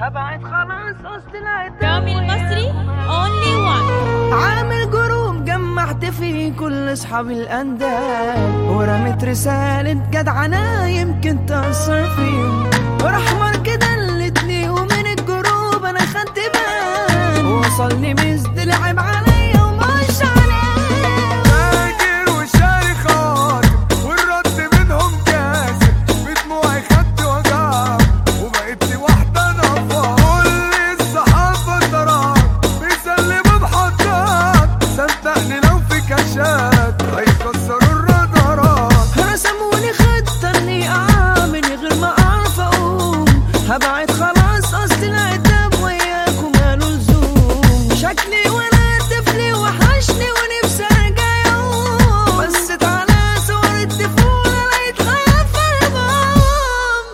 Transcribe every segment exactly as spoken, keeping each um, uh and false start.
هبعد خلاص قصد العتاب. رامي المصري only one. عامل جروب جمعت فيه كل اصحاب الاندال، ورميت رسالة جدعنة يمكن تأثر فيه، وراح ماركت دلتني ومن الجروب انا خدت بال، وصلني مسد لعب عليا ومش عليه. فاكر وشاري خاطر والرد منهم كاسر، بدموعي خدت وجع وبقيت لي واحدة نفر. كل الصحاب فترات بيسلموا بحطات، صدقني لو في كاشات هيكسروا الرادارات. رسموني خطة اني اقع من غير ما اعرف اقوم، هبعد خلاص اصل العتاب وياكم ماله لزوم. شكلي وانا طفلي وحشني ونفسي ارجع يوم، بصيت على صور الطفولة لقيت خيط في البوم.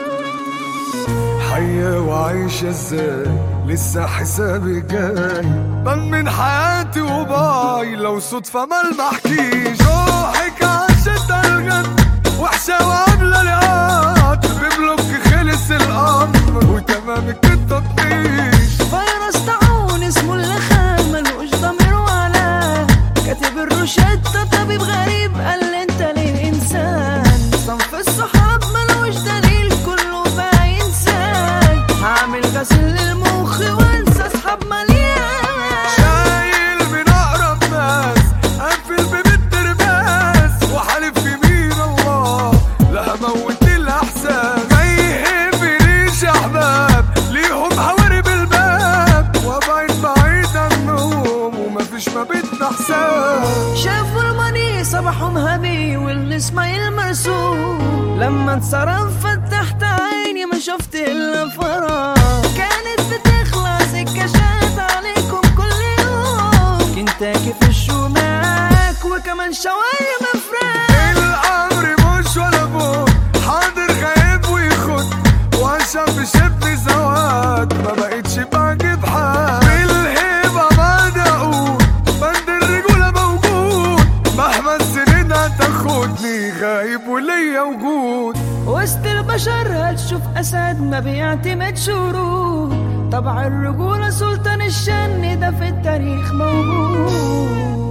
حية وعايشة ازاي لسه حسابي جاي، بان من حياتي وباي لو صدفة ملمحكيش. روحك عاشت الغد وحشة وقابلة لقاط، ببلوك خلص الأمر وتمامك التطبيش. فيروس طاعون اسمه اللي خان ملوش ضمير ولا كاتب الروشتة، طبيب غريب قال لي انت ليه انسان. صنف الصحاب ملوش دليل كله بقى انسان، هعمل غسيل للمخ وانسى اصحاب مليان. شايل من أقرب ناس قافل ببيت ترباس، وحالف يمين الله لا هموت الأحساس. ما يهمنيش أحباب ليهم حوارب الباب، وأبعد بعيد عنهم ومفيش ما بينا حساب. شافوا الماني صباحهم هبي والاسماعيل مرسوم، لما انصرف فتحت عيني ما شفت الا فراغ. كانت بتخلص الكاشات عليكم كل يوم، كنتاكي في الشوماك وكمان شاورما فراخ. الأمر مش ولا بد، حاضر غايب ويخد، وعشان بشبني زواد ما بقتش بعجب حد. بالهيبة بعد أقول بند الرجولة موجود، مهما السنين هتاخدني غايب وليا وجود. وسط البشر هتشوف أسد ما بيعتمد شروط، طبع الرجولة سلطان الشن ده في التاريخ موجود.